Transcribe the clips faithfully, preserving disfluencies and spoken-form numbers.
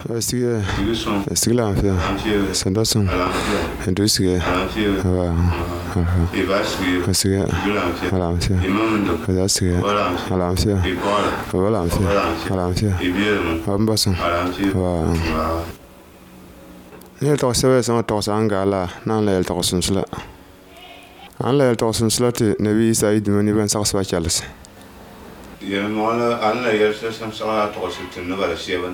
Sige, sige la affaire. C'est dans son. Et tout sige. Voilà. Sige. Voilà, monsieur. Voilà, sige. Voilà, monsieur. Voilà, monsieur. Voilà, monsieur. On va son. Voilà. Il t'a sauvé son torse en gala, non la torse cela. En la torse cela, ne vit ça, il demande une sorte de chalice. Il y a un moment, on a eu ce sens à torse de nouvelle seven.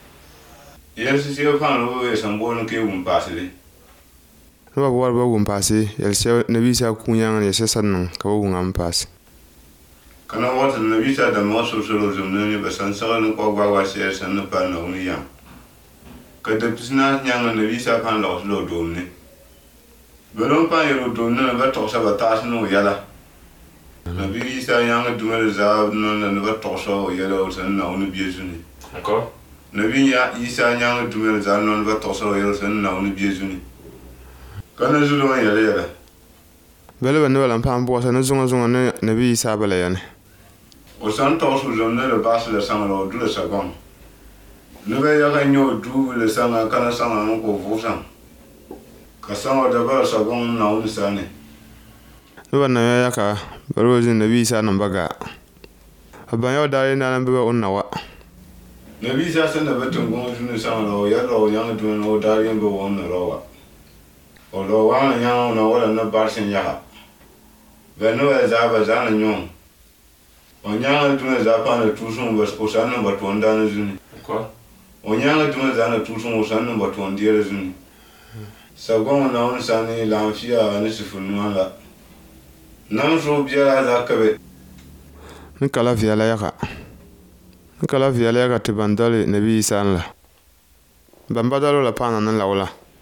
Yes, si eu fan we san bon ke um pasili. No ba ba um pasi, el se na visa kunya ne se san ka um am pasi. Kana wata na visa da mo so so zum ne ba san sa no ko gwa wa se san no pa no ni ya. Ka da pisna nyanga na visa fan lo lo do ne. Belon pa yo do ne ba to sa ba ta no yala. Na visa nyanga du ne za no na ba to so yala san na no bi juni. D'accord? Nabi ya isa nyanga dumel za non va toso yel sen na oni biezuni kana zulo yele yele Bele ben wala pam bo sa no zunga zunga ne nabi isa bele yane o san toso zonne le bas le sang lo du le sagon ne be ya ga nyo du le sang kana sang no ko vusan ka sang da ba sagon na oni sane no ban na ya ka baro zin nabi isa nan baga aban yo dare na nan be on na wa Nabi sa sen na beton gon junu sang lo ya lo yang du no darien bo on lo wa o lo wa na yang na wala na bar sen ya be no e za ba za na nyon o nyang du na za pa na tu sun ba o san na ba ton da na juni Quoi? o nyang du na za na tu sun o san na ba ton dia juni sa gon na on san ni la fia na se funu la nam so bia za ka be ni kala via la ya ka kala viale ga tibandale nabi san la bambadalo la pana nan lawla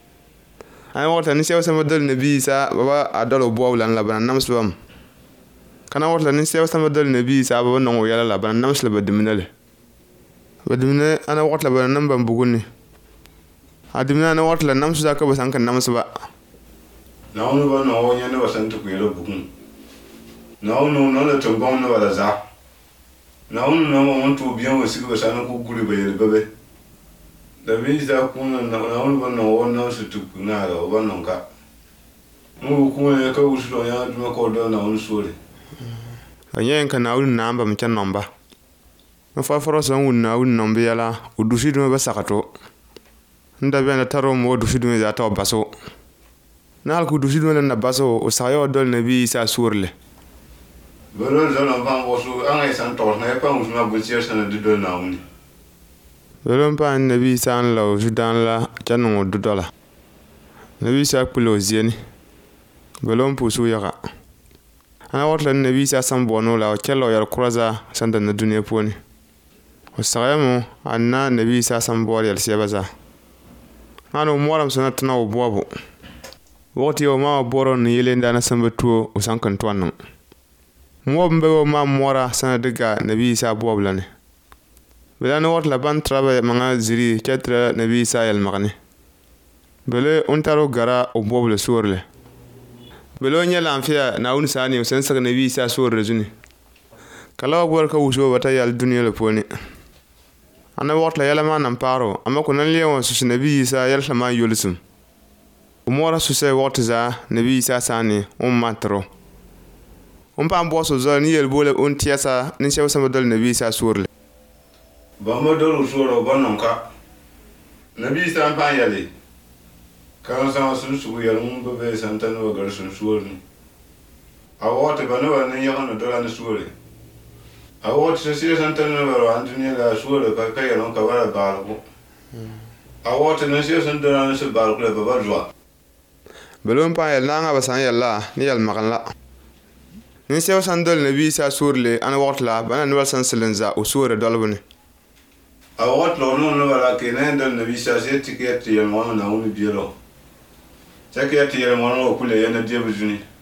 ay wota ni sewa sama dal nabi sa baba adalo bowlan la ban namsbam kana wota ni sewa sama dal nabi sa baba non yala la ban namsla badimnale badimne ana wota ban nan ban buguni adimna ana wota la namsu ka basan kan namsba na onu ba no nya ne basan tu yelo bugun na onu no le tombon no la za na onu no mo tu bien aussi que ça no ko guri ba yele bebe da visa kuna na onu ba no ono su tu na ro ba no ka mu ku ne ka usulo ya du ko do na onu sore anyen kan awun namba mchan nomba no fa foro san wun na wun nombe yala udushi dum ba sakato nda be na taro mo udushi dum za ta baso na al ku udushi dum na baso o sayo dol nabi sa surle Belo zona van wosu angai san tor na pa usma busier san de do na uni. Belo pa nabi san la judan la chanu du dola. Nabi sa pulo zieni. Belo pusu yaka. Ana wotla nabi sa san bono la chelo yar kuraza san da na duniya poni. O sayamo anna nabi sa san bor yal sebaza. Ano moram sanat na o bobo. Woti o ma boro ni yele ndana sambatu o san kan twanno. Mo mbe ma mora sana diga nabi sa boblane bela no wotla ban traba manga ziri ketra nabi sa yel magni bele untaro gara o boble surle belo nya lamfia na un sani sen sa nabi sa surre juni kala gor ka wuso bata yal duniya le poni ana wotla yala ma nan paro amma ko nan lewo su nabi sa yel ma yolisum umora su se wotza nabi sa sani um matro on pa mboso zo ni yel bole on tiasa ni sew sama dal nabi sa surle Ba mo do suro ba non ka. Nabi sa pa yale. Kan sa sun su yel mun be be san tan wa gar sun surni. A wote ba no na ya no do la sure. A wote se se san tan wa antuni la sure ka ka yel on ka wala ba ko. A wote na se san do la se ba ko ba ba jwa. belon pa yel nanga ba san yella ni yel maganla ni sew san dal nabi sa surle ana wotla bana no san silenza o sure dolbune A wote lo no no wala ke na dal nabi sa se ticket yel mo na uni bielo. Ticket yel mo no ko le yana je bujuni.